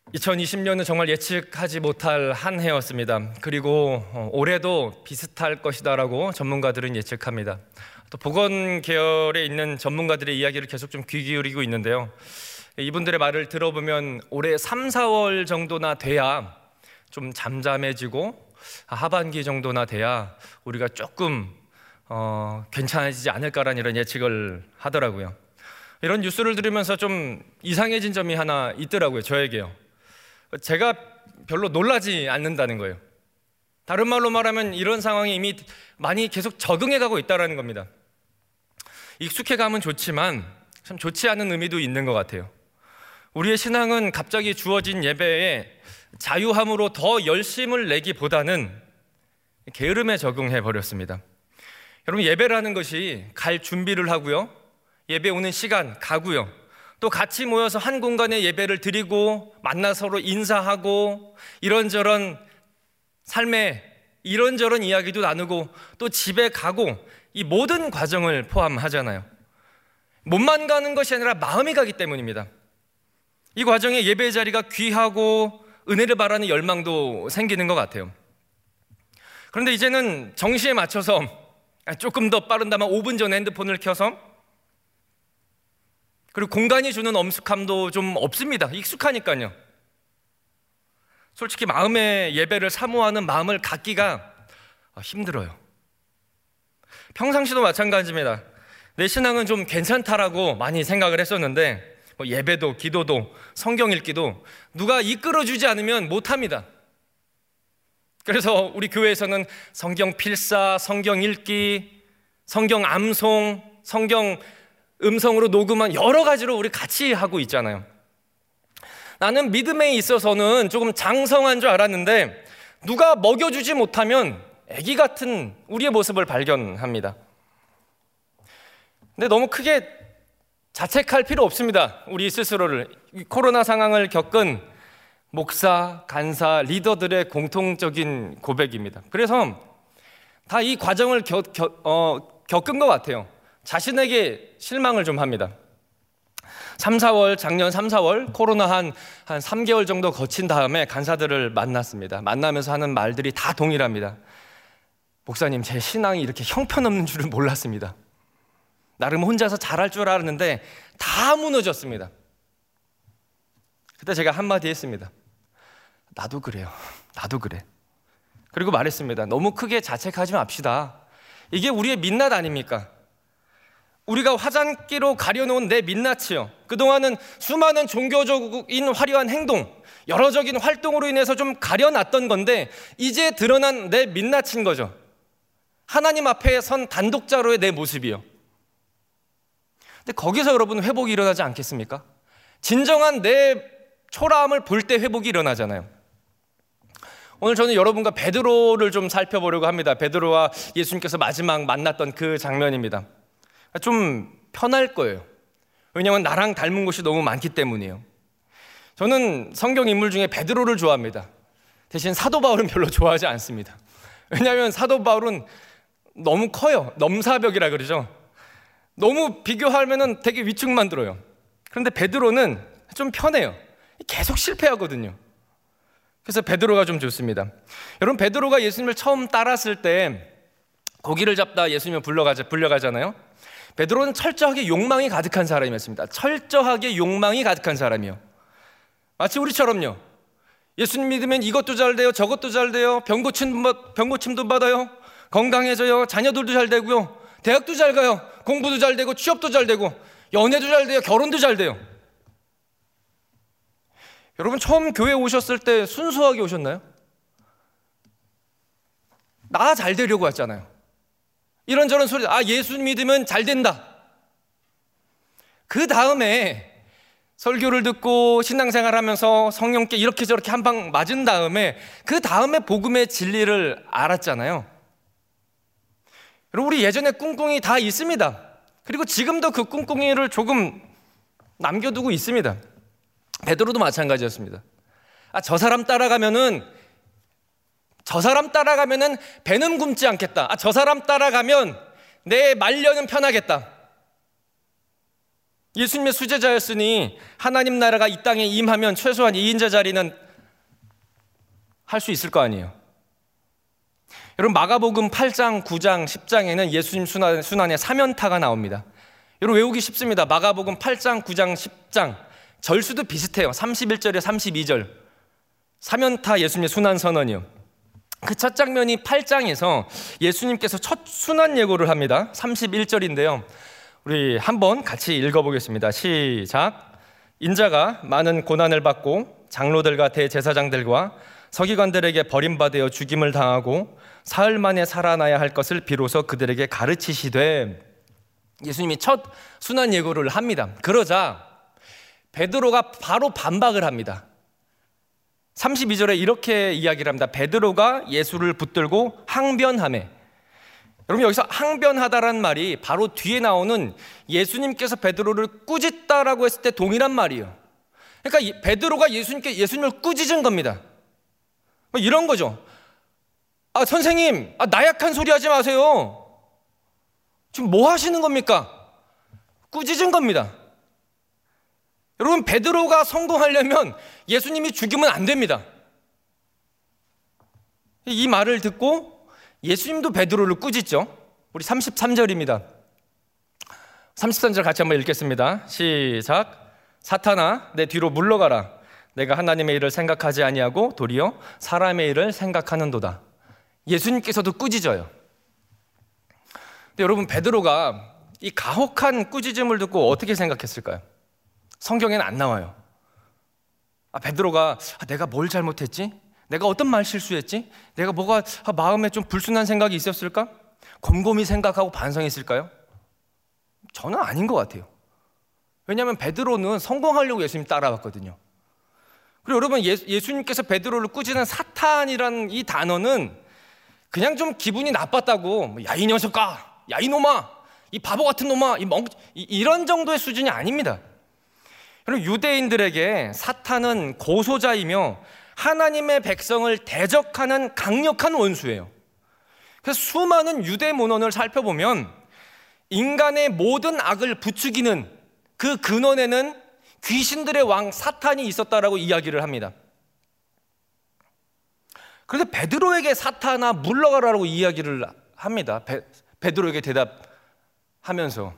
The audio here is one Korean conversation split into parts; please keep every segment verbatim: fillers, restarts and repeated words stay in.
이천이십 년은 정말 예측하지 못할 한 해였습니다. 그리고 올해도 비슷할 것이다라고 전문가들은 예측합니다. 또 보건 계열에 있는 전문가들의 이야기를 계속 좀 귀 기울이고 있는데요. 이분들의 말을 들어보면 올해 삼, 사월 정도나 돼야 좀 잠잠해지고 하반기 정도나 돼야 우리가 조금 어, 괜찮아지지 않을까라는 이런 예측을 하더라고요. 이런 뉴스를 들으면서 좀 이상해진 점이 하나 있더라고요. 저에게요. 제가 별로 놀라지 않는다는 거예요. 다른 말로 말하면 이런 상황에 이미 많이 계속 적응해가고 있다는 겁니다. 익숙해가면 좋지만 참 좋지 않은 의미도 있는 것 같아요. 우리의 신앙은 갑자기 주어진 예배에 자유함으로 더 열심을 내기보다는 게으름에 적응해버렸습니다. 여러분, 예배라는 것이 갈 준비를 하고요, 예배 오는 시간 가고요, 또 같이 모여서 한 공간에 예배를 드리고 만나 서로 인사하고 이런저런 삶의 이런저런 이야기도 나누고 또 집에 가고 이 모든 과정을 포함하잖아요. 몸만 가는 것이 아니라 마음이 가기 때문입니다. 이 과정에 예배 자리가 귀하고 은혜를 바라는 열망도 생기는 것 같아요. 그런데 이제는 정시에 맞춰서 조금 더 빠른다면 오 분 전에 핸드폰을 켜서, 그리고 공간이 주는 엄숙함도 좀 없습니다. 익숙하니까요. 솔직히 마음의 예배를 사모하는 마음을 갖기가 힘들어요. 평상시도 마찬가지입니다. 내 신앙은 좀 괜찮다라고 많이 생각을 했었는데 뭐 예배도 기도도 성경 읽기도 누가 이끌어주지 않으면 못합니다. 그래서 우리 교회에서는 성경 필사, 성경 읽기, 성경 암송, 성경 음성으로 녹음한 여러 가지로 우리 같이 하고 있잖아요. 나는 믿음에 있어서는 조금 장성한 줄 알았는데 누가 먹여주지 못하면 애기 같은 우리의 모습을 발견합니다. 근데 너무 크게 자책할 필요 없습니다. 우리 스스로를. 코로나 상황을 겪은 목사, 간사, 리더들의 공통적인 고백입니다. 그래서 다 이 과정을 겪, 겪, 어, 겪은 것 같아요. 자신에게 실망을 좀 합니다. 삼, 사월, 작년 삼, 사월 코로나 한, 한 삼 개월 정도 거친 다음에 간사들을 만났습니다. 만나면서 하는 말들이 다 동일합니다. 목사님, 제 신앙이 이렇게 형편없는 줄은 몰랐습니다. 나름 혼자서 잘할 줄 알았는데 다 무너졌습니다. 그때 제가 한마디 했습니다. 나도 그래요. 나도 그래. 그리고 말했습니다. 너무 크게 자책하지 맙시다. 이게 우리의 민낯 아닙니까? 우리가 화장기로 가려놓은 내 민낯이요, 그동안은 수많은 종교적인 화려한 행동, 여러적인 활동으로 인해서 좀 가려놨던 건데 이제 드러난 내 민낯인 거죠. 하나님 앞에 선 단독자로의 내 모습이요. 근데 거기서 여러분 회복이 일어나지 않겠습니까? 진정한 내 초라함을 볼 때 회복이 일어나잖아요. 오늘 저는 여러분과 베드로를 좀 살펴보려고 합니다. 베드로와 예수님께서 마지막 만났던 그 장면입니다. 좀 편할 거예요. 왜냐하면 나랑 닮은 곳이 너무 많기 때문이에요. 저는 성경 인물 중에 베드로를 좋아합니다. 대신 사도 바울은 별로 좋아하지 않습니다. 왜냐하면 사도 바울은 너무 커요. 넘사벽이라 그러죠. 너무 비교하면 되게 위축만 들어요. 그런데 베드로는 좀 편해요. 계속 실패하거든요. 그래서 베드로가 좀 좋습니다. 여러분, 베드로가 예수님을 처음 따랐을 때 고기를 잡다 예수님을 불러가자, 불려가잖아요. 베드로는 철저하게 욕망이 가득한 사람이었습니다. 철저하게 욕망이 가득한 사람이요. 마치 우리처럼요. 예수님 믿으면 이것도 잘 돼요, 저것도 잘 돼요, 병고침, 병고침도 받아요, 건강해져요, 자녀들도 잘 되고요, 대학도 잘 가요, 공부도 잘 되고, 취업도 잘 되고, 연애도 잘 돼요, 결혼도 잘 돼요. 여러분, 처음 교회 오셨을 때 순수하게 오셨나요? 나 잘 되려고 했잖아요. 이런저런 소리, 아, 예수 믿으면 잘 된다. 그 다음에 설교를 듣고 신앙생활 하면서 성령께 이렇게 저렇게 한 방 맞은 다음에 그 다음에 복음의 진리를 알았잖아요. 여러분, 우리 예전에 꿍꿍이 다 있습니다. 그리고 지금도 그 꿍꿍이를 조금 남겨두고 있습니다. 베드로도 마찬가지였습니다. 아, 저 사람 따라가면은 저 사람 따라가면은 배는 굶지 않겠다. 아, 저 사람 따라가면 내 말년은 편하겠다. 예수님의 수제자였으니 하나님 나라가 이 땅에 임하면 최소한 이 인자 자리는 할 수 있을 거 아니에요. 여러분, 마가복음 팔 장, 구 장, 십 장에는 예수님 순환, 순환의 사면타가 나옵니다. 여러분, 외우기 쉽습니다. 마가복음 팔 장, 구 장, 십 장 절수도 비슷해요. 삼십일 절에 삼십이 절 사면타 예수님의 순환 선언이요. 그 첫 장면이 팔 장에서 예수님께서 첫 순환 예고를 합니다. 삼십일 절인데요. 우리 한번 같이 읽어보겠습니다. 시작. 인자가 많은 고난을 받고 장로들과 대제사장들과 서기관들에게 버림받아 죽임을 당하고 사흘 만에 살아나야 할 것을 비로소 그들에게 가르치시되, 예수님이 첫 순환 예고를 합니다. 그러자 베드로가 바로 반박을 합니다. 삼십이 절에 이렇게 이야기를 합니다. 베드로가 예수를 붙들고 항변하매. 여러분, 여기서 항변하다라는 말이 바로 뒤에 나오는 예수님께서 베드로를 꾸짖다라고 했을 때 동일한 말이에요. 그러니까 베드로가 예수님께 예수님을 꾸짖은 겁니다. 이런 거죠. 아, 선생님, 아, 나약한 소리 하지 마세요. 지금 뭐 하시는 겁니까? 꾸짖은 겁니다. 여러분, 베드로가 성공하려면 예수님이 죽이면 안 됩니다. 이 말을 듣고 예수님도 베드로를 꾸짖죠. 우리 삼십삼 절입니다. 삼십삼 절 같이 한번 읽겠습니다. 시작. 사탄아, 내 뒤로 물러가라. 내가 하나님의 일을 생각하지 아니하고 도리어 사람의 일을 생각하는도다. 예수님께서도 꾸짖어요. 근데 여러분, 베드로가 이 가혹한 꾸짖음을 듣고 어떻게 생각했을까요? 성경에는 안 나와요. 아, 베드로가 아, 내가 뭘 잘못했지? 내가 어떤 말 실수했지? 내가 뭐가 아, 마음에 좀 불순한 생각이 있었을까? 곰곰이 생각하고 반성했을까요? 저는 아닌 것 같아요. 왜냐하면 베드로는 성공하려고 예수님 따라왔거든요. 그리고 여러분, 예수, 예수님께서 베드로를 꾸짖는 사탄이라는 이 단어는 그냥 좀 기분이 나빴다고, 야, 이 녀석아, 야, 이놈아, 이 바보 같은 놈아, 이 멍, 이, 이런 정도의 수준이 아닙니다. 여러분, 유대인들에게 사탄은 고소자이며 하나님의 백성을 대적하는 강력한 원수예요. 그래서 수많은 유대 문헌을 살펴보면 인간의 모든 악을 부추기는 그 근원에는 귀신들의 왕 사탄이 있었다라고 이야기를 합니다. 그런데 베드로에게 사탄아 물러가라고 이야기를 합니다. 베, 베드로에게 대답하면서.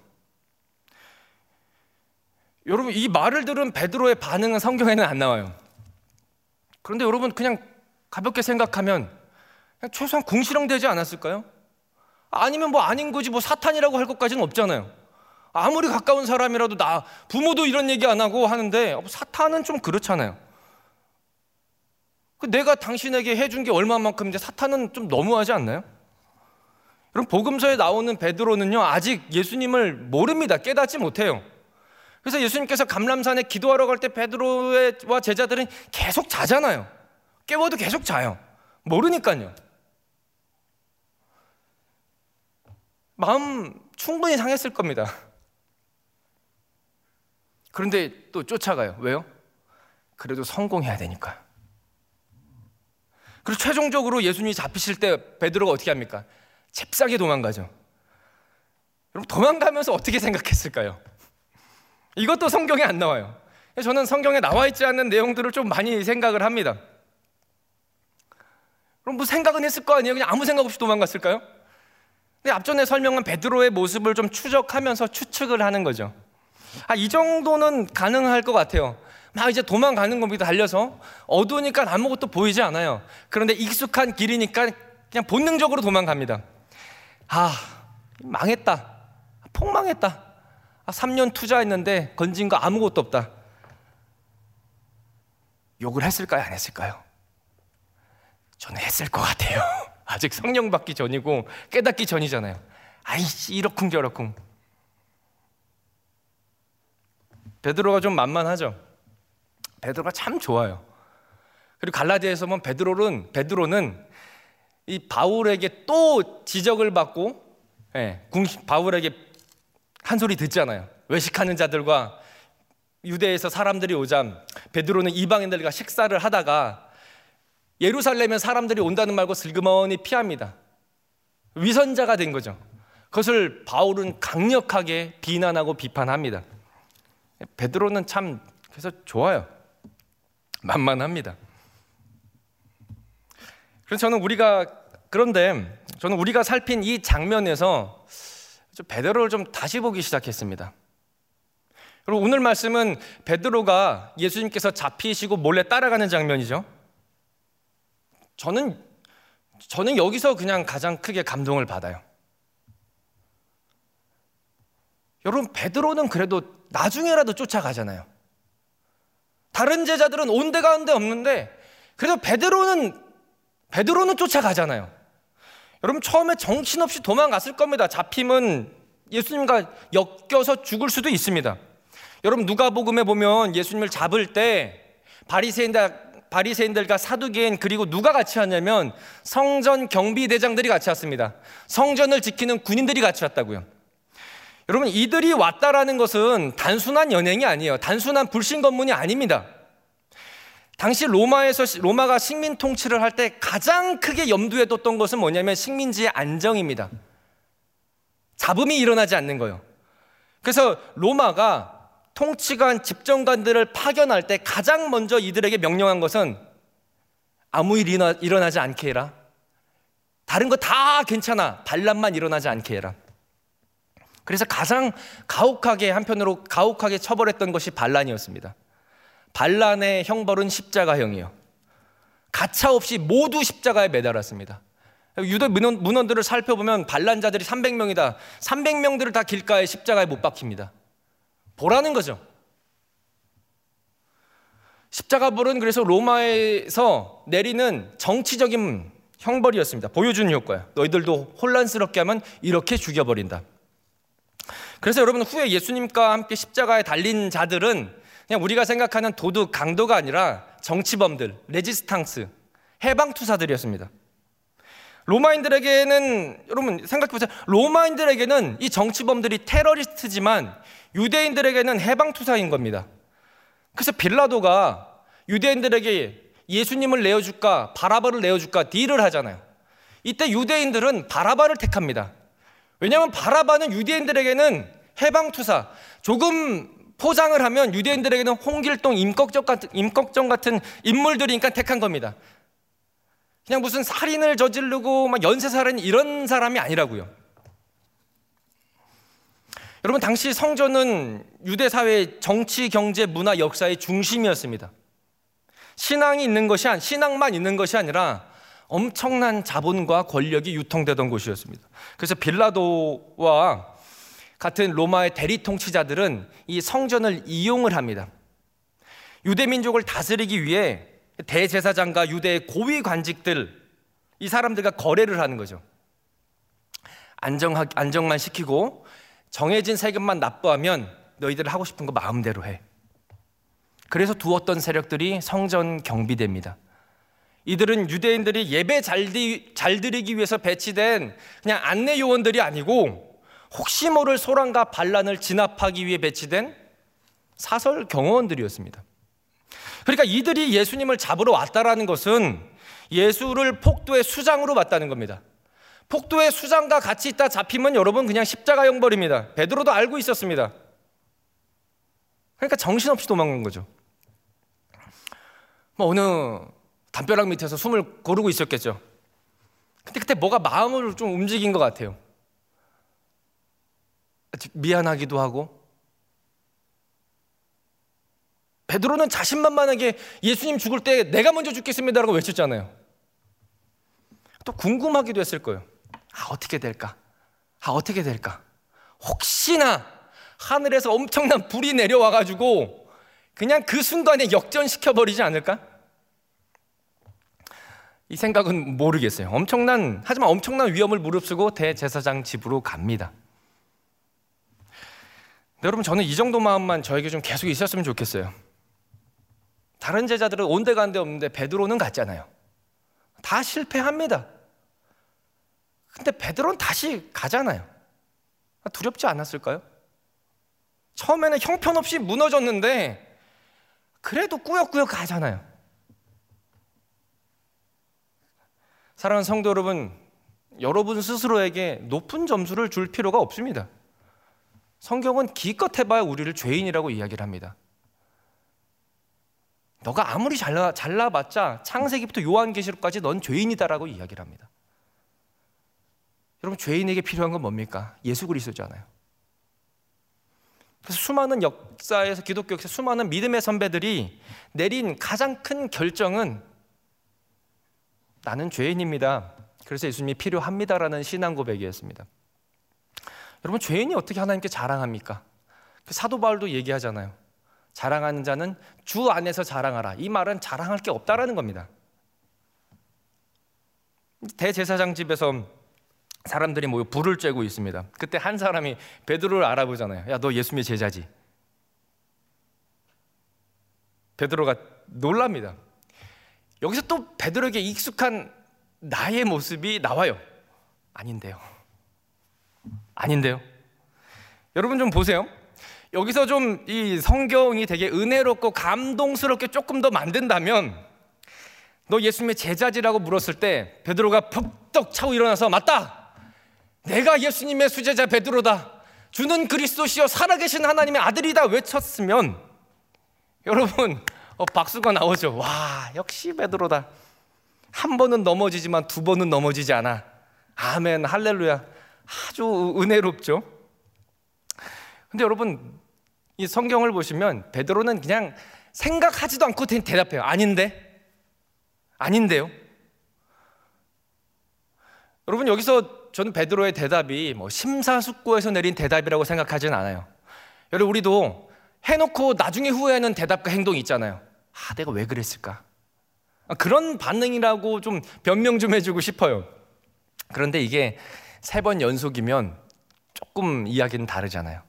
여러분, 이 말을 들은 베드로의 반응은 성경에는 안 나와요. 그런데 여러분, 그냥 가볍게 생각하면 그냥 최소한 궁시렁대지 않았을까요? 아니면 뭐 아닌 거지, 뭐 사탄이라고 할 것까지는 없잖아요. 아무리 가까운 사람이라도 나 부모도 이런 얘기 안 하고 하는데 사탄은 좀 그렇잖아요. 내가 당신에게 해준 게 얼마만큼인데 사탄은 좀 너무하지 않나요? 여러분, 복음서에 나오는 베드로는요 아직 예수님을 모릅니다. 깨닫지 못해요. 그래서 예수님께서 감람산에 기도하러 갈 때 베드로와 제자들은 계속 자잖아요. 깨워도 계속 자요. 모르니까요. 마음 충분히 상했을 겁니다. 그런데 또 쫓아가요. 왜요? 그래도 성공해야 되니까. 그리고 최종적으로 예수님이 잡히실 때 베드로가 어떻게 합니까? 잽싸게 도망가죠. 여러분, 도망가면서 어떻게 생각했을까요? 이것도 성경에 안 나와요. 저는 성경에 나와 있지 않는 내용들을 좀 많이 생각을 합니다. 그럼 뭐 생각은 했을 거 아니에요? 그냥 아무 생각 없이 도망갔을까요? 근데 앞전에 설명한 베드로의 모습을 좀 추적하면서 추측을 하는 거죠. 아, 이 정도는 가능할 것 같아요. 막 이제 도망가는 겁니다. 달려서 어두우니까 아무것도 보이지 않아요. 그런데 익숙한 길이니까 그냥 본능적으로 도망갑니다. 아, 망했다. 폭망했다. 아, 삼 년 투자했는데 건진 거 아무것도 없다. 욕을 했을까요? 안 했을까요? 저는 했을 것 같아요. 아직 성령 받기 전이고 깨닫기 전이잖아요. 아이씨, 이러쿵저러쿵. 베드로가 좀 만만하죠. 베드로가 참 좋아요. 그리고 갈라디아에서 보면 베드로는 베드로는 이 바울에게 또 지적을 받고, 예, 바울에게 한 소리 듣잖아요. 외식하는 자들과 유대에서 사람들이 오자 베드로는 이방인들과 식사를 하다가 예루살렘에 사람들이 온다는 말고 슬그머니 피합니다. 위선자가 된 거죠. 그것을 바울은 강력하게 비난하고 비판합니다. 베드로는 참 그래서 좋아요. 만만합니다. 그래서 저는 우리가 그런데 저는 우리가 살핀 이 장면에서 좀 베드로를 좀 다시 보기 시작했습니다. 그리고 오늘 말씀은 베드로가 예수님께서 잡히시고 몰래 따라가는 장면이죠. 저는 저는 여기서 그냥 가장 크게 감동을 받아요. 여러분, 베드로는 그래도 나중에라도 쫓아가잖아요. 다른 제자들은 온데간데 없는데 그래도 베드로는 베드로는 쫓아가잖아요. 여러분, 처음에 정신없이 도망갔을 겁니다. 잡히면 예수님과 엮여서 죽을 수도 있습니다. 여러분, 누가복음에 보면 예수님을 잡을 때 바리새인들 바리새인들과 사두개인 그리고 누가 같이 왔냐면 성전 경비대장들이 같이 왔습니다. 성전을 지키는 군인들이 같이 왔다고요. 여러분, 이들이 왔다라는 것은 단순한 연행이 아니에요. 단순한 불신검문이 아닙니다. 당시 로마에서 로마가 식민 통치를 할 때 가장 크게 염두에 뒀던 것은 뭐냐면 식민지의 안정입니다. 잡음이 일어나지 않는 거예요. 그래서 로마가 통치관, 집정관들을 파견할 때 가장 먼저 이들에게 명령한 것은 아무 일이 일어나지 않게 해라. 다른 거 다 괜찮아. 반란만 일어나지 않게 해라. 그래서 가장 가혹하게, 한편으로 가혹하게 처벌했던 것이 반란이었습니다. 반란의 형벌은 십자가형이요. 가차없이 모두 십자가에 매달았습니다. 유대 문헌, 문헌들을 살펴보면 반란자들이 삼백 명이다. 삼백 명들을 다 길가에 십자가에 못 박힙니다. 보라는 거죠. 십자가벌은 그래서 로마에서 내리는 정치적인 형벌이었습니다. 보여주는 효과예요. 너희들도 혼란스럽게 하면 이렇게 죽여버린다. 그래서 여러분, 후에 예수님과 함께 십자가에 달린 자들은 그냥 우리가 생각하는 도둑, 강도가 아니라 정치범들, 레지스탕스, 해방투사들이었습니다. 로마인들에게는, 여러분 생각해보세요. 로마인들에게는 이 정치범들이 테러리스트지만 유대인들에게는 해방투사인 겁니다. 그래서 빌라도가 유대인들에게 예수님을 내어줄까 바라바를 내어줄까 딜을 하잖아요. 이때 유대인들은 바라바를 택합니다. 왜냐하면 바라바는 유대인들에게는 해방투사, 조금 포장을 하면 유대인들에게는 홍길동, 임꺽정 같은, 임꺽정 같은 인물들이니까 택한 겁니다. 그냥 무슨 살인을 저지르고 막 연쇄살인 이런 사람이 아니라고요. 여러분, 당시 성전은 유대 사회의 정치, 경제, 문화, 역사의 중심이었습니다. 신앙이 있는 것이 아니, 신앙만 있는 것이 아니라 엄청난 자본과 권력이 유통되던 곳이었습니다. 그래서 빌라도와 같은 로마의 대리 통치자들은 이 성전을 이용을 합니다. 유대 민족을 다스리기 위해 대제사장과 유대의 고위 관직들, 이 사람들과 거래를 하는 거죠. 안정, 안정만 시키고 정해진 세금만 납부하면 너희들 하고 싶은 거 마음대로 해. 그래서 두었던 세력들이 성전 경비대입니다. 이들은 유대인들이 예배 잘, 디, 잘 드리기 위해서 배치된 그냥 안내 요원들이 아니고 혹시 모를 소란과 반란을 진압하기 위해 배치된 사설 경호원들이었습니다. 그러니까 이들이 예수님을 잡으러 왔다라는 것은 예수를 폭도의 수장으로 봤다는 겁니다. 폭도의 수장과 같이 있다 잡히면 여러분 그냥 십자가 형벌입니다. 베드로도 알고 있었습니다. 그러니까 정신없이 도망간 거죠. 뭐 어느 담벼락 밑에서 숨을 고르고 있었겠죠. 근데 그때 뭐가 마음을 좀 움직인 것 같아요. 미안하기도 하고. 베드로는 자신만만하게 예수님 죽을 때 내가 먼저 죽겠습니다라고 외쳤잖아요. 또 궁금하기도 했을 거예요. 아, 어떻게 될까? 아, 어떻게 될까? 혹시나 하늘에서 엄청난 불이 내려와가지고 그냥 그 순간에 역전시켜버리지 않을까? 이 생각은 모르겠어요. 엄청난, 하지만 엄청난 위험을 무릅쓰고 대제사장 집으로 갑니다. 여러분, 저는 이 정도 마음만 저에게 좀 계속 있었으면 좋겠어요. 다른 제자들은 온데간데 없는데 베드로는 갔잖아요. 다 실패합니다. 근데 베드로는 다시 가잖아요. 두렵지 않았을까요? 처음에는 형편없이 무너졌는데 그래도 꾸역꾸역 가잖아요. 사랑하는 성도 여러분, 여러분 스스로에게 높은 점수를 줄 필요가 없습니다. 성경은 기껏 해봐야 우리를 죄인이라고 이야기를 합니다. 너가 아무리 잘나, 잘나봤자 창세기부터 요한계시록까지 넌 죄인이다라고 이야기를 합니다. 여러분, 죄인에게 필요한 건 뭡니까? 예수 그리스도잖아요. 그래서 수많은 역사에서, 기독교 역사 수많은 믿음의 선배들이 내린 가장 큰 결정은 나는 죄인입니다, 그래서 예수님이 필요합니다라는 신앙 고백이었습니다. 여러분, 죄인이 어떻게 하나님께 자랑합니까? 사도 바울도 얘기하잖아요. 자랑하는 자는 주 안에서 자랑하라. 이 말은 자랑할 게 없다라는 겁니다. 대제사장 집에서 사람들이 모여 불을 쬐고 있습니다. 그때 한 사람이 베드로를 알아보잖아요. 야, 너 예수님의 제자지? 베드로가 놀랍니다. 여기서 또 베드로에게 익숙한 나의 모습이 나와요. 아닌데요. 아닌데요. 여러분 좀 보세요. 여기서 좀 이 성경이 되게 은혜롭고 감동스럽게 조금 더 만든다면, 너 예수님의 제자지라고 물었을 때 베드로가 퍽떡 차고 일어나서 맞다, 내가 예수님의 수제자 베드로다, 주는 그리스도시요 살아계신 하나님의 아들이다 외쳤으면 여러분 어, 박수가 나오죠. 와, 역시 베드로다. 한 번은 넘어지지만 두 번은 넘어지지 않아. 아멘, 할렐루야. 아주 은혜롭죠. 근데 여러분, 이 성경을 보시면 베드로는 그냥 생각하지도 않고 대답해요. 아닌데? 아닌데요? 여러분, 여기서 저는 베드로의 대답이 뭐 심사숙고해서 내린 대답이라고 생각하지는 않아요. 여러분, 우리도 해놓고 나중에 후회하는 대답과 행동이 있잖아요. 아, 내가 왜 그랬을까? 그런 반응이라고 좀 변명 좀 해주고 싶어요. 그런데 이게 세 번 연속이면 조금 이야기는 다르잖아요.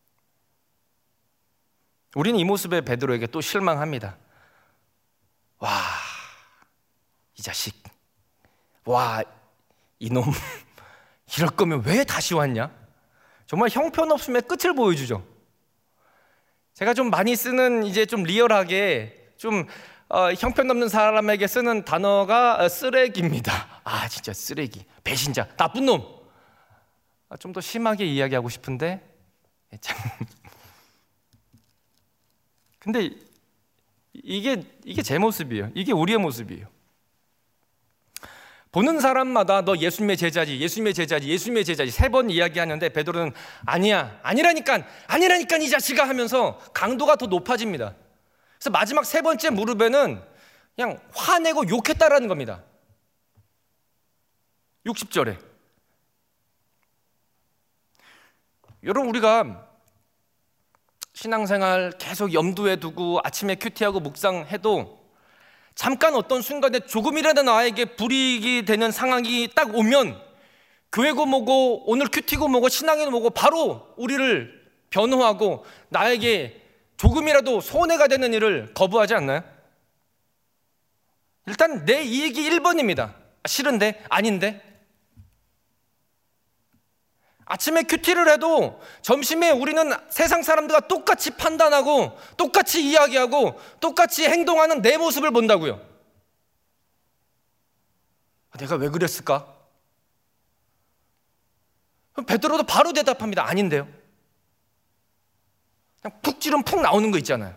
우리는 이 모습의 베드로에게 또 실망합니다. 와, 이 자식, 와, 이놈, 이럴 거면 왜 다시 왔냐? 정말 형편없음의 끝을 보여주죠. 제가 좀 많이 쓰는, 이제 좀 리얼하게 좀 어, 형편없는 사람에게 쓰는 단어가 어, 쓰레기입니다. 아, 진짜 쓰레기, 배신자, 나쁜 놈. 아, 좀 더 심하게 이야기하고 싶은데 참. 근데 이게 이게 제 모습이에요. 이게 우리의 모습이에요. 보는 사람마다 너 예수님의 제자지, 예수님의 제자지, 예수님의 제자지 세 번 이야기하는데 베드로는 아니야, 아니라니까, 아니라니까 이 자식아 하면서 강도가 더 높아집니다. 그래서 마지막 세 번째 무릎에는 그냥 화내고 욕했다라는 겁니다. 육십 절에. 여러분, 우리가 신앙생활 계속 염두에 두고 아침에 큐티하고 묵상해도 잠깐 어떤 순간에 조금이라도 나에게 불이익이 되는 상황이 딱 오면 교회고 뭐고 오늘 큐티고 뭐고 신앙이고 뭐고 바로 우리를 변호하고 나에게 조금이라도 손해가 되는 일을 거부하지 않나요? 일단 내 이익이 일 번입니다. 싫은데? 아닌데? 아침에 큐티를 해도 점심에 우리는 세상 사람들과 똑같이 판단하고 똑같이 이야기하고 똑같이 행동하는 내 모습을 본다고요. 내가 왜 그랬을까? 베드로도 바로 대답합니다. 아닌데요. 그냥 푹 찌르면 푹 나오는 거 있잖아요.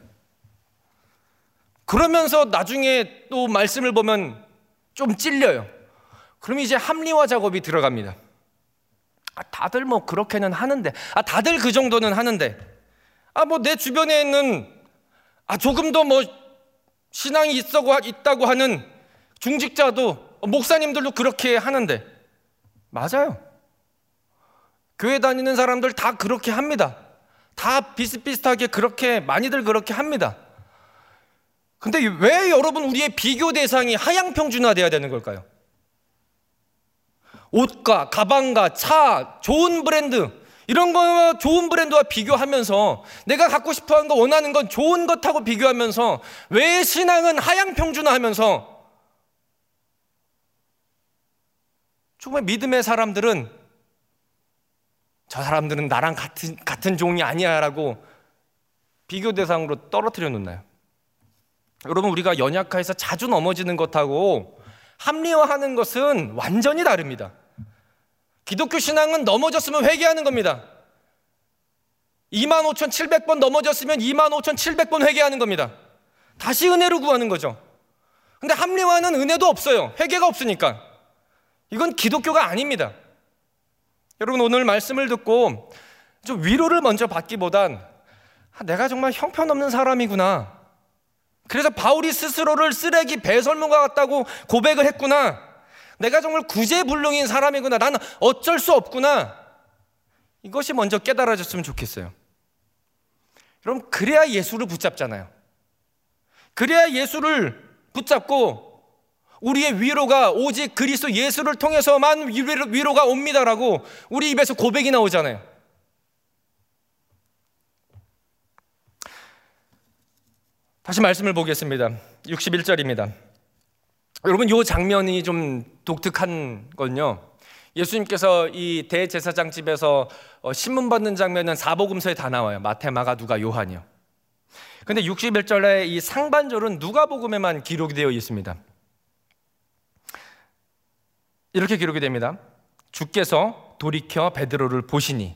그러면서 나중에 또 말씀을 보면 좀 찔려요. 그럼 이제 합리화 작업이 들어갑니다. 아, 다들 뭐 그렇게는 하는데, 아, 다들 그 정도는 하는데, 아, 뭐 내 주변에 있는 아, 조금 더 뭐 신앙이 있다고, 있다고 하는 중직자도, 목사님들도 그렇게 하는데, 맞아요. 교회 다니는 사람들 다 그렇게 합니다. 다 비슷비슷하게 그렇게 많이들 그렇게 합니다. 근데 왜 여러분 우리의 비교 대상이 하향평준화돼야 되는 걸까요? 옷과 가방과 차, 좋은 브랜드, 이런 거 좋은 브랜드와 비교하면서 내가 갖고 싶어하는 거, 원하는 건 좋은 것하고 비교하면서 왜 신앙은 하향평준화하면서 정말 믿음의 사람들은 저 사람들은 나랑 같은, 같은 종이 아니야 라고 비교 대상으로 떨어뜨려 놓나요? 여러분, 우리가 연약해서 자주 넘어지는 것하고 합리화하는 것은 완전히 다릅니다. 기독교 신앙은 넘어졌으면 회개하는 겁니다. 이만 오천칠백 번 넘어졌으면 이만 오천칠백 번 회개하는 겁니다. 다시 은혜를 구하는 거죠. 근데 합리화는 은혜도 없어요. 회개가 없으니까. 이건 기독교가 아닙니다. 여러분, 오늘 말씀을 듣고 좀 위로를 먼저 받기보단 아, 내가 정말 형편없는 사람이구나. 그래서 바울이 스스로를 쓰레기 배설물과 같다고 고백을 했구나. 내가 정말 구제불능인 사람이구나. 나는 어쩔 수 없구나. 이것이 먼저 깨달아졌으면 좋겠어요. 여러분, 그래야 예수를 붙잡잖아요. 그래야 예수를 붙잡고 우리의 위로가 오직 그리스도 예수를 통해서만 위로, 위로가 옵니다라고 우리 입에서 고백이 나오잖아요. 다시 말씀을 보겠습니다. 육십일 절입니다. 여러분, 이 장면이 좀 독특한 건요, 예수님께서 이 대제사장 집에서 신문 받는 장면은 사복음서에 다 나와요. 마태, 마가, 누가, 요한이요. 근데 육십일 절에 이 상반절은 누가복음에만 기록이 되어 있습니다. 이렇게 기록이 됩니다. 주께서 돌이켜 베드로를 보시니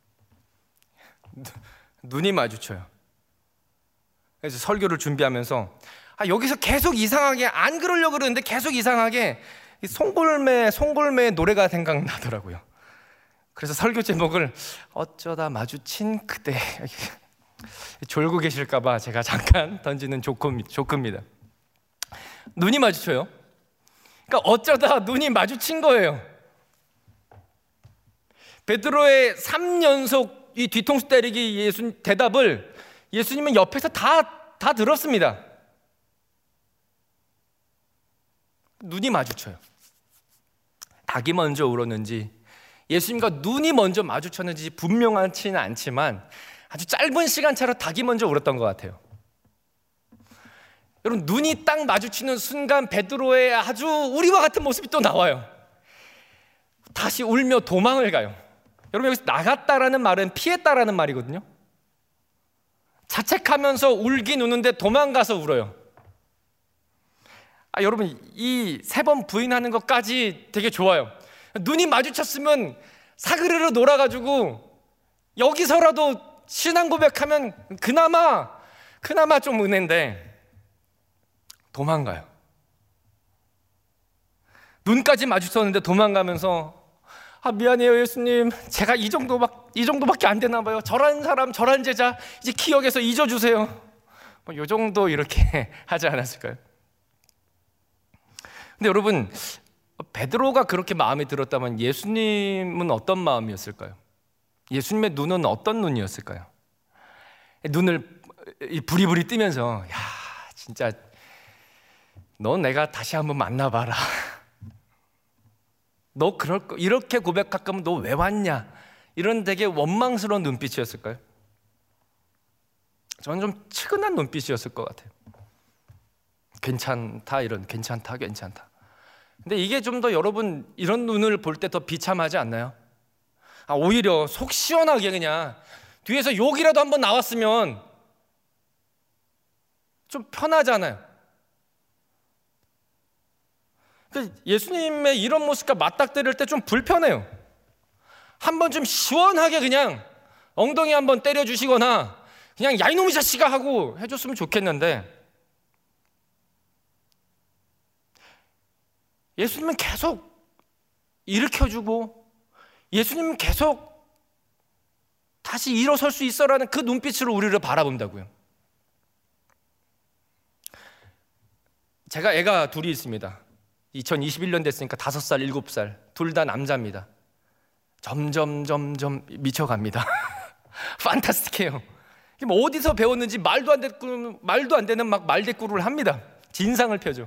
눈이 마주쳐요. 그래서 설교를 준비하면서 아, 여기서 계속 이상하게, 안 그러려고 그러는데 계속 이상하게 송골매 송골매 노래가 생각나더라고요. 그래서 설교 제목을 어쩌다 마주친 그대. 졸고 계실까봐 제가 잠깐 던지는 조크입니다. 눈이 마주쳐요. 그러니까 어쩌다 눈이 마주친 거예요. 베드로의 삼 연속 이 뒤통수 때리기 예수 대답을 예수님은 옆에서 다, 다 들었습니다. 눈이 마주쳐요. 닭이 먼저 울었는지 예수님과 눈이 먼저 마주쳤는지 분명하지는 않지만 아주 짧은 시간 차로 닭이 먼저 울었던 것 같아요. 여러분, 눈이 딱 마주치는 순간 베드로의 아주 우리와 같은 모습이 또 나와요. 다시 울며 도망을 가요. 여러분, 여기서 나갔다라는 말은 피했다라는 말이거든요. 자책하면서 울긴 우는데 도망가서 울어요. 아, 여러분, 이 세 번 부인하는 것까지 되게 좋아요. 눈이 마주쳤으면 사그르르 놀아가지고 여기서라도 신앙 고백하면 그나마 그나마 좀 은혜인데 도망가요. 눈까지 마주쳤는데 도망가면서 아, 미안해요 예수님, 제가 이 정도밖 이 정도밖에 안 되나 봐요. 저런 사람, 저런 제자 이제 기억에서 잊어주세요. 뭐 요 정도 이렇게 하지 않았을까요? 근데 여러분, 베드로가 그렇게 마음에 들었다면 예수님은 어떤 마음이었을까요? 예수님의 눈은 어떤 눈이었을까요? 눈을 부리부리 뜨면서 야, 진짜 너 내가 다시 한번 만나봐라. 너 그럴 거, 이렇게 고백할 거면 너 왜 왔냐? 이런 되게 원망스러운 눈빛이었을까요? 저는 좀 측은한 눈빛이었을 것 같아요. 괜찮다, 이런 괜찮다, 괜찮다. 근데 이게 좀 더 여러분 이런 눈을 볼 때 더 비참하지 않나요? 아, 오히려 속 시원하게 그냥 뒤에서 욕이라도 한번 나왔으면 좀 편하잖아요. 예수님의 이런 모습과 맞닥뜨릴 때 좀 불편해요. 한번 좀 시원하게 그냥 엉덩이 한번 때려주시거나 그냥 야 이놈의 자식아 하고 해줬으면 좋겠는데 예수님은 계속 일으켜주고 예수님은 계속 다시 일어설 수 있어라는 그 눈빛으로 우리를 바라본다고요. 제가 애가 둘이 있습니다. 이천이십일 년 됐으니까 다섯 살, 일곱 살, 둘 다 남자입니다. 점점 점점 미쳐갑니다. 판타스틱해요. 뭐 어디서 배웠는지 말도 안 되는 말도 안 되는 막 말대꾸를 합니다. 진상을 펴죠.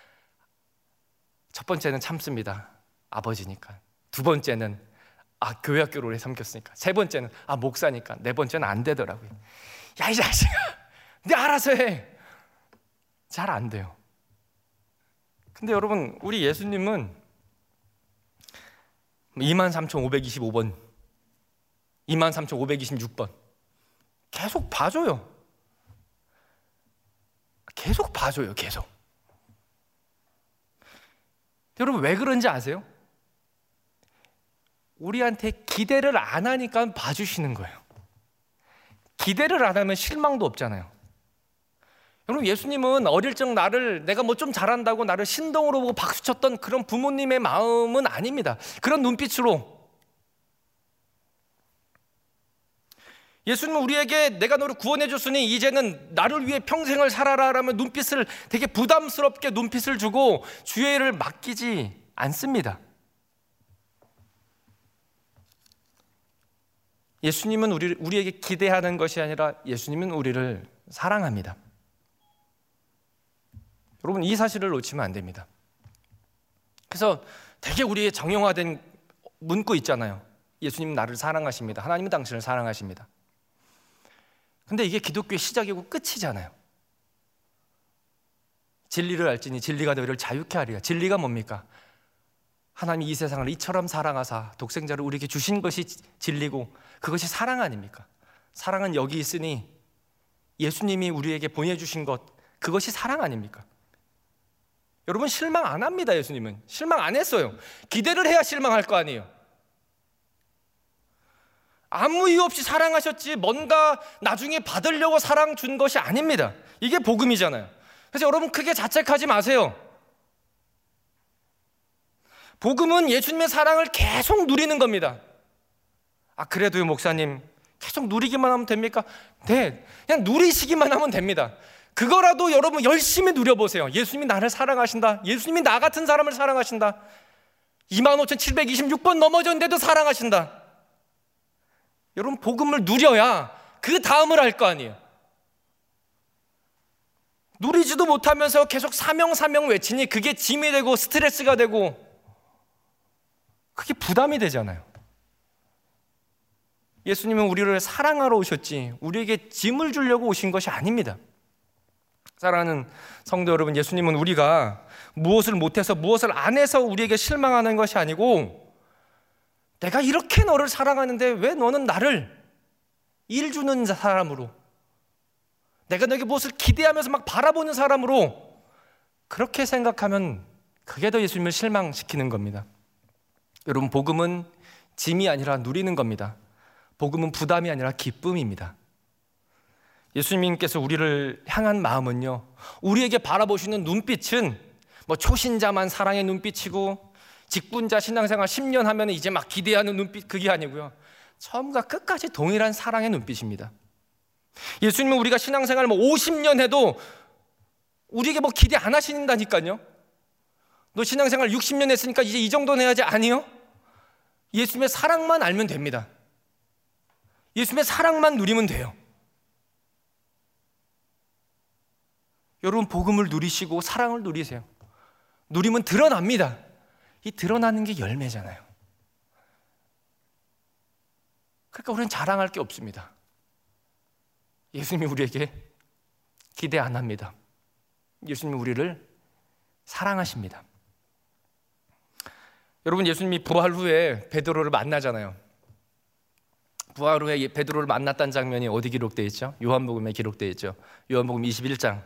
첫 번째는 참습니다. 아버지니까. 두 번째는 아 교회 학교를 오래 섬겼으니까. 세 번째는 아 목사니까. 네 번째는 안 되더라고요. 야 이 자식아, 네 알아서 해. 잘 안 돼요. 근데 여러분, 우리 예수님은 이만 삼천오백이십오 번, 이만 삼천오백이십육 번 계속 봐줘요. 계속 봐줘요. 계속. 여러분, 왜 그런지 아세요? 우리한테 기대를 안 하니까 봐주시는 거예요. 기대를 안 하면 실망도 없잖아요. 여러분, 예수님은 어릴 적 나를 내가 뭐 좀 잘한다고 나를 신동으로 보고 박수쳤던 그런 부모님의 마음은 아닙니다. 그런 눈빛으로 예수님은 우리에게 내가 너를 구원해 줬으니 이제는 나를 위해 평생을 살아라 라며 눈빛을 되게 부담스럽게 눈빛을 주고 주의 일을 맡기지 않습니다. 예수님은 우리, 우리에게 기대하는 것이 아니라 예수님은 우리를 사랑합니다. 여러분, 이 사실을 놓치면 안 됩니다. 그래서 되게 우리의 정형화된 문구 있잖아요. 예수님은 나를 사랑하십니다. 하나님은 당신을 사랑하십니다. 근데 이게 기독교의 시작이고 끝이잖아요. 진리를 알지니 진리가 너희를 자유케 하리라. 진리가 뭡니까? 하나님이 이 세상을 이처럼 사랑하사 독생자를 우리에게 주신 것이 진리고 그것이 사랑 아닙니까? 사랑은 여기 있으니 예수님이 우리에게 보내주신 것, 그것이 사랑 아닙니까? 여러분, 실망 안 합니다. 예수님은 실망 안 했어요. 기대를 해야 실망할 거 아니에요. 아무 이유 없이 사랑하셨지 뭔가 나중에 받으려고 사랑 준 것이 아닙니다. 이게 복음이잖아요. 그래서 여러분, 크게 자책하지 마세요. 복음은 예수님의 사랑을 계속 누리는 겁니다. 아, 그래도요 목사님, 계속 누리기만 하면 됩니까? 네, 그냥 누리시기만 하면 됩니다. 그거라도 여러분 열심히 누려보세요. 예수님이 나를 사랑하신다. 예수님이 나 같은 사람을 사랑하신다. 이만 오천칠백이십육 번 넘어졌는데도 사랑하신다. 여러분, 복음을 누려야 그 다음을 할 거 아니에요. 누리지도 못하면서 계속 사명 사명 외치니 그게 짐이 되고 스트레스가 되고 그게 부담이 되잖아요. 예수님은 우리를 사랑하러 오셨지 우리에게 짐을 주려고 오신 것이 아닙니다. 사랑하는 성도 여러분, 예수님은 우리가 무엇을 못해서 무엇을 안 해서 우리에게 실망하는 것이 아니고 내가 이렇게 너를 사랑하는데 왜 너는 나를 일 주는 사람으로, 내가 너에게 무엇을 기대하면서 막 바라보는 사람으로 그렇게 생각하면 그게 더 예수님을 실망시키는 겁니다. 여러분, 복음은 짐이 아니라 누리는 겁니다. 복음은 부담이 아니라 기쁨입니다. 예수님께서 우리를 향한 마음은요, 우리에게 바라보시는 눈빛은 뭐 초신자만 사랑의 눈빛이고 직분자 신앙생활 십 년 하면 이제 막 기대하는 눈빛, 그게 아니고요, 처음과 끝까지 동일한 사랑의 눈빛입니다. 예수님은 우리가 신앙생활 뭐 오십 년 해도 우리에게 뭐 기대 안 하신다니까요. 너 신앙생활 육십 년 했으니까 이제 이 정도는 해야지. 아니요, 예수님의 사랑만 알면 됩니다. 예수님의 사랑만 누리면 돼요. 여러분, 복음을 누리시고 사랑을 누리세요. 누리면 드러납니다. 이 드러나는 게 열매잖아요. 그러니까 우리는 자랑할 게 없습니다. 예수님이 우리에게 기대 안 합니다. 예수님이 우리를 사랑하십니다. 여러분, 예수님이 부활 후에 베드로를 만나잖아요. 부활 후에 베드로를 만났다는 장면이 어디 기록되어 있죠? 요한복음에 기록되어 있죠. 요한복음 이십일 장.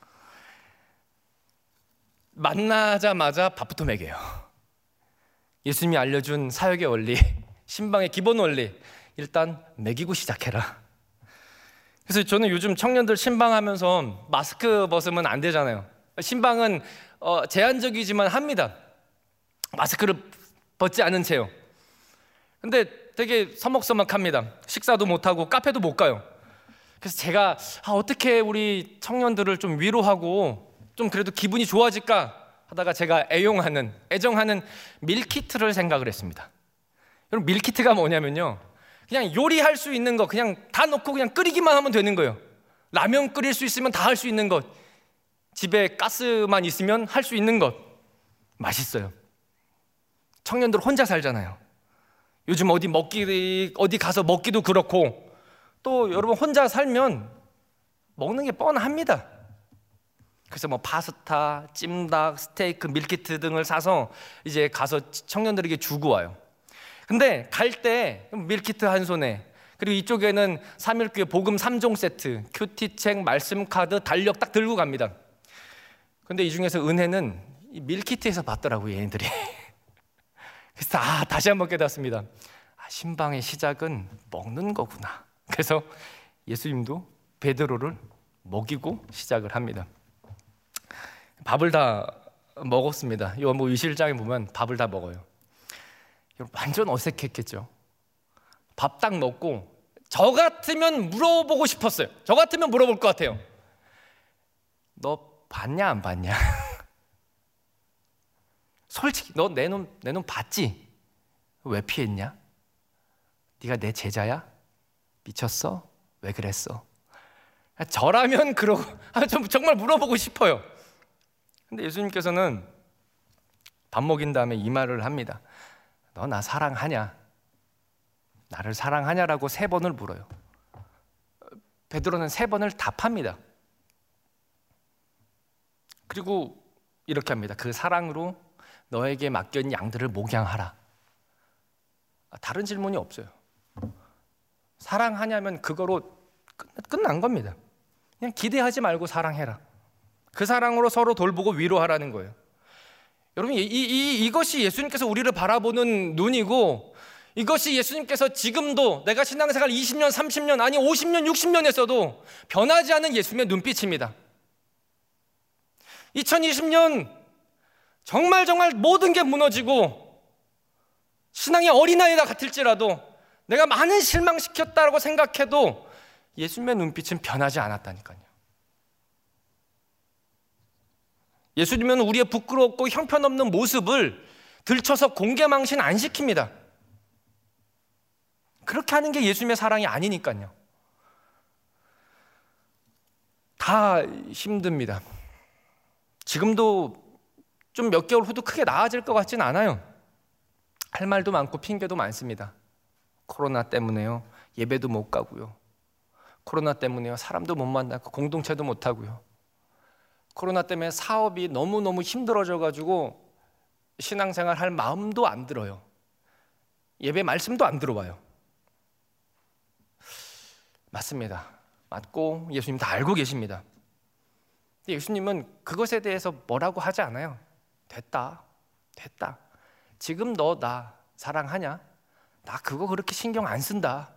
만나자마자 밥부터 먹여요. 예수님이 알려준 사역의 원리, 신방의 기본 원리, 일단 먹이고 시작해라. 그래서 저는 요즘 청년들 신방하면서 마스크 벗으면 안 되잖아요. 신방은 어, 제한적이지만 합니다. 마스크를 벗지 않은 채요. 근데 되게 서먹서먹합니다. 식사도 못하고 카페도 못 가요. 그래서 제가 아, 어떻게 우리 청년들을 좀 위로하고 좀 그래도 기분이 좋아질까 하다가 제가 애용하는, 애정하는 밀키트를 생각을 했습니다. 여러분, 밀키트가 뭐냐면요, 그냥 요리할 수 있는 거 그냥 다 넣고 그냥 끓이기만 하면 되는 거예요. 라면 끓일 수 있으면 다 할 수 있는 것, 집에 가스만 있으면 할 수 있는 것. 맛있어요. 청년들 혼자 살잖아요. 요즘 어디 먹기, 어디 가서 먹기도 그렇고, 또 여러분 혼자 살면 먹는 게 뻔합니다. 그래서 뭐 파스타, 찜닭, 스테이크, 밀키트 등을 사서 이제 가서 청년들에게 주고 와요. 근데 갈 때 밀키트 한 손에, 그리고 이쪽에는 삼일교회 복음 삼 종 세트, 큐티책, 말씀 카드, 달력 딱 들고 갑니다. 근데 이 중에서 은혜는 이 밀키트에서 받더라고요, 얘네들이. 그래서 아, 다시 한번 깨닫습니다. 아, 신방의 시작은 먹는 거구나. 그래서 예수님도 베드로를 먹이고 시작을 합니다. 밥을 다 먹었습니다. 요한복음 이십일 장에 보면 밥을 다 먹어요. 완전 어색했겠죠. 밥 딱 먹고 저 같으면 물어보고 싶었어요. 저 같으면 물어볼 것 같아요. 너 봤냐 안 봤냐? 솔직히 너 내 놈 내 놈 봤지? 왜 피했냐? 네가 내 제자야? 미쳤어? 왜 그랬어? 저라면 그러고 정말 물어보고 싶어요. 근데 예수님께서는 밥 먹인 다음에 이 말을 합니다. 너 나 사랑하냐? 나를 사랑하냐라고 세 번을 물어요. 베드로는 세 번을 답합니다. 그리고 이렇게 합니다. 그 사랑으로 너에게 맡긴 양들을 목양하라. 다른 질문이 없어요. 사랑하냐면 그거로 끝난 겁니다. 그냥 기대하지 말고 사랑해라. 그 사랑으로 서로 돌보고 위로하라는 거예요. 여러분, 이, 이, 이것이 예수님께서 우리를 바라보는 눈이고, 이것이 예수님께서 지금도 내가 신앙생활 이십 년, 삼십 년, 아니 오십 년, 육십 년 했어도 변하지 않은 예수님의 눈빛입니다. 이천이십 년 정말 정말 모든 게 무너지고 신앙의 어린아이가 같을지라도 내가 많은 실망시켰다고 생각해도 예수님의 눈빛은 변하지 않았다니까요. 예수님은 우리의 부끄럽고 형편없는 모습을 들춰서 공개망신 안 시킵니다. 그렇게 하는 게 예수님의 사랑이 아니니까요. 다 힘듭니다. 지금도 좀 몇 개월 후도 크게 나아질 것 같진 않아요. 할 말도 많고 핑계도 많습니다. 코로나 때문에요. 예배도 못 가고요. 코로나 때문에요. 사람도 못 만나고 공동체도 못 하고요. 코로나 때문에 사업이 너무너무 힘들어져가지고 신앙생활 할 마음도 안 들어요. 예배 말씀도 안 들어와요. 맞습니다. 맞고 예수님 다 알고 계십니다. 근데 예수님은 그것에 대해서 뭐라고 하지 않아요. 됐다, 됐다. 지금 너 나 사랑하냐? 나 그거 그렇게 신경 안 쓴다.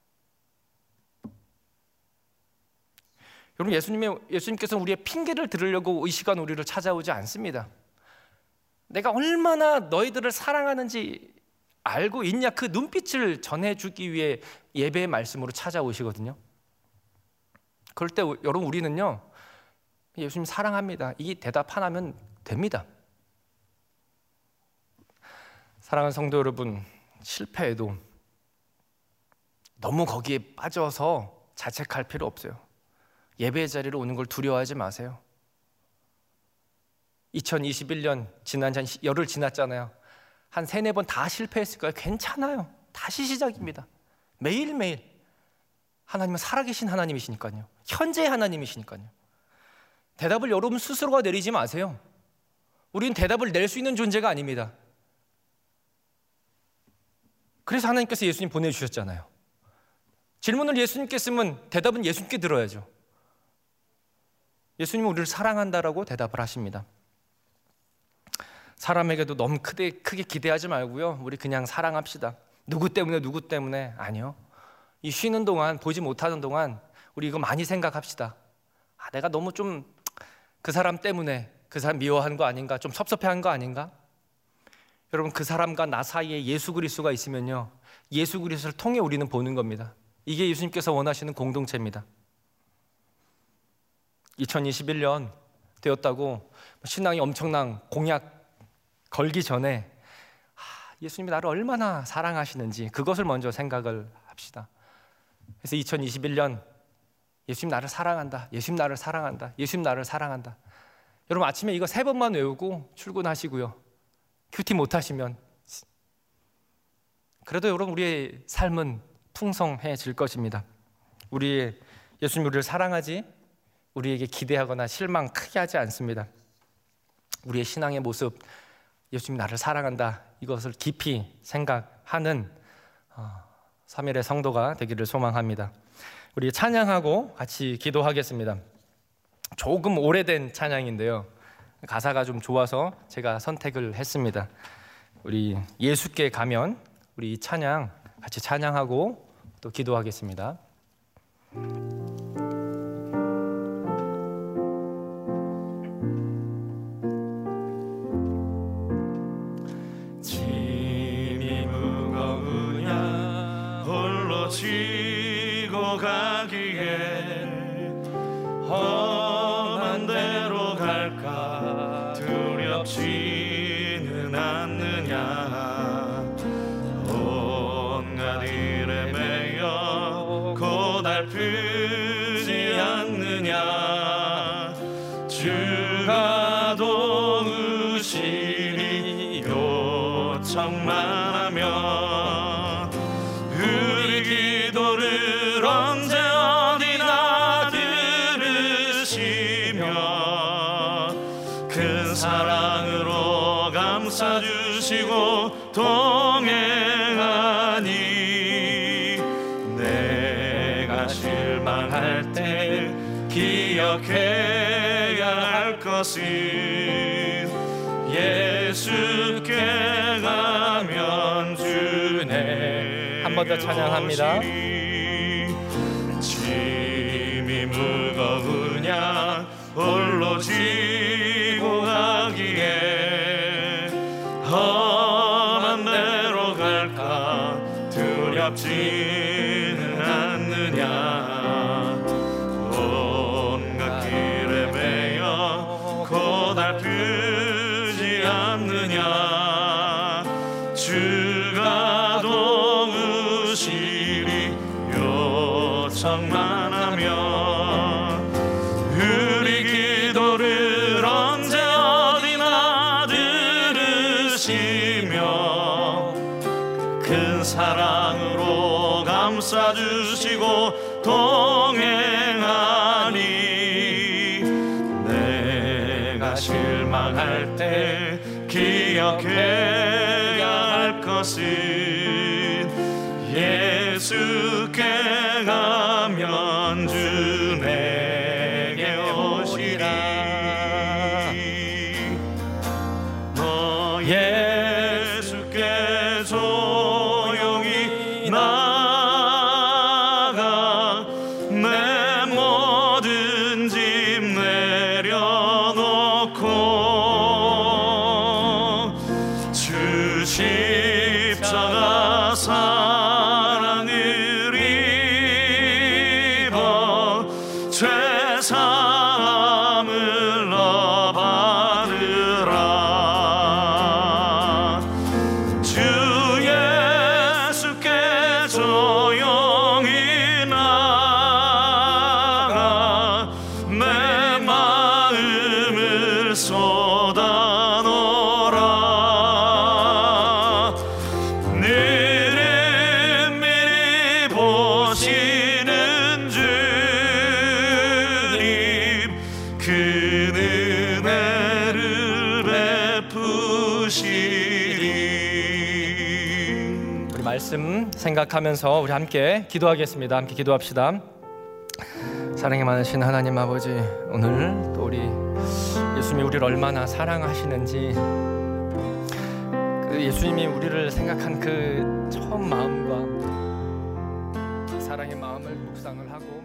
여러분, 예수님의, 예수님께서는 우리의 핑계를 들으려고 이 시간 우리를 찾아오지 않습니다. 내가 얼마나 너희들을 사랑하는지 알고 있냐, 그 눈빛을 전해주기 위해 예배의 말씀으로 찾아오시거든요. 그럴 때 여러분, 우리는요, 예수님 사랑합니다, 이 대답 하나면 됩니다. 사랑하는 성도 여러분, 실패해도 너무 거기에 빠져서 자책할 필요 없어요. 예배의 자리로 오는 걸 두려워하지 마세요. 이천이십일 년 지난 지 열흘 지났잖아요. 한 세네 번 다 실패했을 거예요. 괜찮아요. 다시 시작입니다. 매일매일 하나님은 살아계신 하나님이시니까요. 현재의 하나님이시니까요. 대답을 여러분 스스로가 내리지 마세요. 우리는 대답을 낼 수 있는 존재가 아닙니다. 그래서 하나님께서 예수님 보내주셨잖아요. 질문을 예수님께 쓰면 대답은 예수님께 들어야죠. 예수님은 우리를 사랑한다라고 대답을 하십니다. 사람에게도 너무 크게, 크게 기대하지 말고요, 우리 그냥 사랑합시다. 누구 때문에 누구 때문에 아니요. 이 쉬는 동안, 보지 못하는 동안 우리 이거 많이 생각합시다. 아, 내가 너무 좀 그 사람 때문에 그 사람 미워하는 거 아닌가, 좀 섭섭해한 거 아닌가. 여러분, 그 사람과 나 사이에 예수 그리스도가 있으면요, 예수 그리스도를 통해 우리는 보는 겁니다. 이게 예수님께서 원하시는 공동체입니다. 이천이십일 년 되었다고 신앙이 엄청난 공약 걸기 전에 예수님이 나를 얼마나 사랑하시는지 그것을 먼저 생각을 합시다. 그래서 이천이십일 년 예수님 나를 사랑한다, 예수님 나를 사랑한다, 예수님 나를 사랑한다. 여러분, 아침에 이거 세 번만 외우고 출근하시고요, 큐티 못하시면 그래도 여러분 우리의 삶은 풍성해질 것입니다. 우리의 예수님 우리를 사랑하지, 우리에게 기대하거나 실망 크게 하지 않습니다. 우리의 신앙의 모습, 예수님 나를 사랑한다, 이것을 깊이 생각하는 삼일의 성도가 되기를 소망합니다. 우리 찬양하고 같이 기도하겠습니다. 조금 오래된 찬양인데요, 가사가 좀 좋아서 제가 선택을 했습니다. 우리 예수께 가면 우리 찬양 같이 찬양하고 또 기도하겠습니다. 지고 가기에 험한 데로 갈까 두렵지는 않느냐. 온갖 일에 매여 고달프지 않느냐. 주가 도우시리 요청만 하면. 우리 기도를 언제 어디나 들으시며 큰 사랑으로 감싸주시고 동행하니. 내가 실망할 때 기억해야 할 것은 예수께 가면 주네. 한 번 더 찬양합니다. 짐이 무거우냐 홀로 지고 가기에 험한 데로 갈까 두렵지는 않느냐. 온갖 길에 매여 고달프지 않느냐. 주가 도우시리 요청만 하면. 우리 기도를 언제 어디나 들으시며 큰 사랑으로 감싸주시고 동행하니. 내가 실망할 때 기억해야 할 것은 예수께 가면 주 내게 오시리. 너 예수께 조용히 나가 내 모든 짐 내려놓고 주 십자가 사랑을 입어 죄사함을 너 받으라. 주 예수께 조용히 나가 내 마음을 쏟아놓으라. 너를 미리 보시는 주님 그 은혜를 베푸시리. 우리 말씀 생각하면서 우리 함께 기도하겠습니다. 함께 기도합시다. 사랑이 많으신 하나님 아버지, 오늘 또 우리 예수님이 우리를 얼마나 사랑하시는지, 그 예수님이 우리를 생각한 그 처음 마음과 그 사랑의 마음을 묵상을 하고